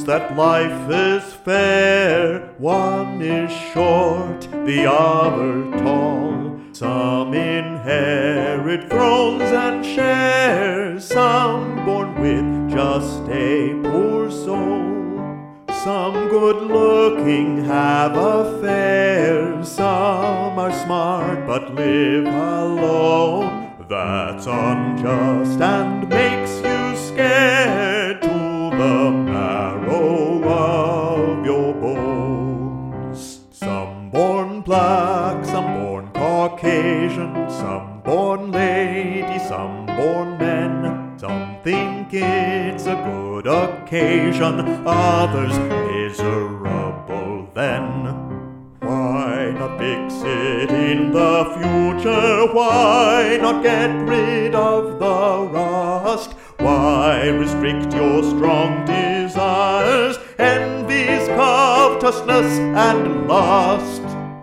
that life is fair. One is short, the other tall. Some inherit thrones and share, some born with just a poor soul. Some good-looking have affairs, some are smart but live alone. That's unjust and makes you scared to the marrow of your bones. Some born black, some born Caucasian, some born lady, some born men. Some think it's a good occasion, others miserable then. Why not fix it in the future? Why not get rid of the rust? Why restrict your strong desires, envy's covetousness and lust?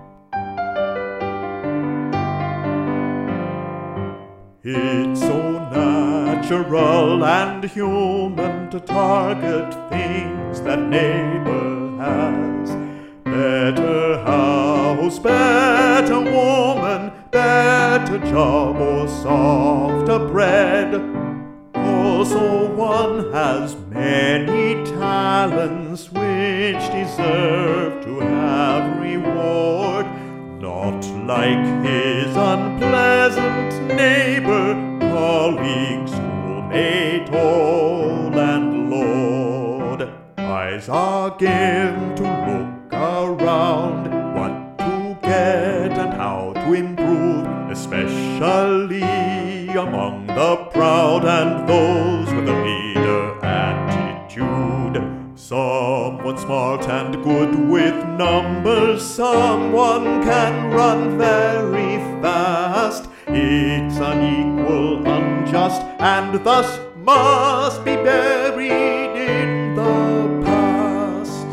It's so natural and human to target things that neighbor has. Better house, better woman, better job or softer bread. Also one has many talents which deserve to have reward, not like his unpleasant neighbor, colleague, schoolmate, toll and lord. Eyes are given to look around, what to get and how to improve, especially among the proud and those with a leader attitude. Someone smart and good with numbers, someone can run very fast. It's unequal, unjust, and thus must be buried in the past.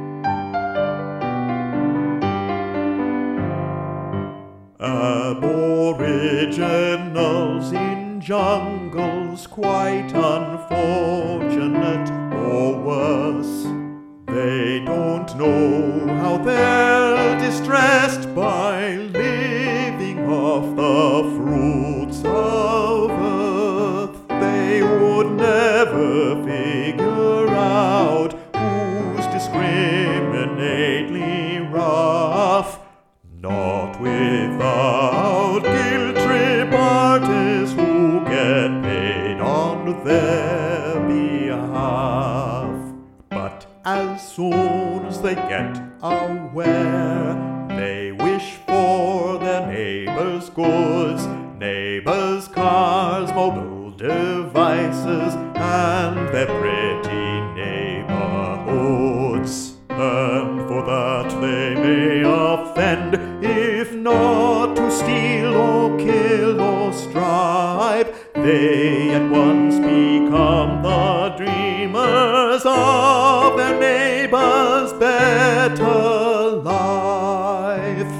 Aboriginals in jungles, quite unfortunate or worse. They don't know how they're distressed by living off the fruits of earth. They would never figure out who's discriminately rough. Not without guilt trip artists who get paid on their behalf. But as soon as they get aware, they wish for their neighbors' goods, neighbors' cars, mobile devices, and their pretty neighborhoods. And for that they may offend, if not to steal or kill or strive. They at once become the dreamers of their neighbor's better life.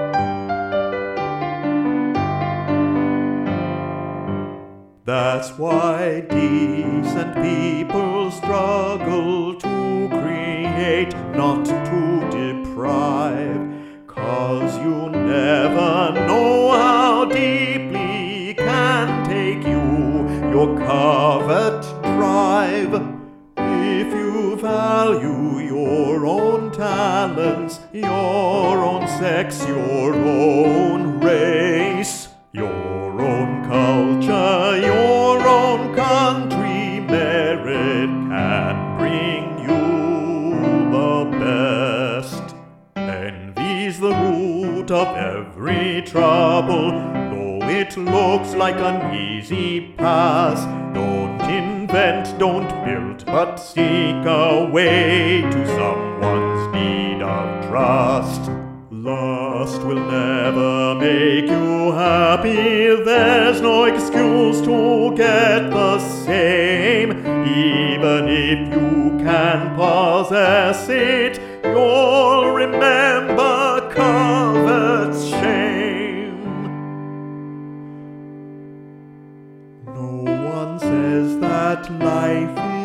That's why decent people struggle to create, not to deprive. 'Cause you never know how deeply can take you your covert drive. If you value your own talents, your own sex, your own race, your own culture, your own country, merit can bring you the best. Envy's the root of every trouble, though it looks like an easy pass. Don't invent, don't build, but seek a way to someone's need of trust. Lust will never make you happy, there's no excuse to get the same. Even if you can possess it, you'll remember covet's shame. No one says that life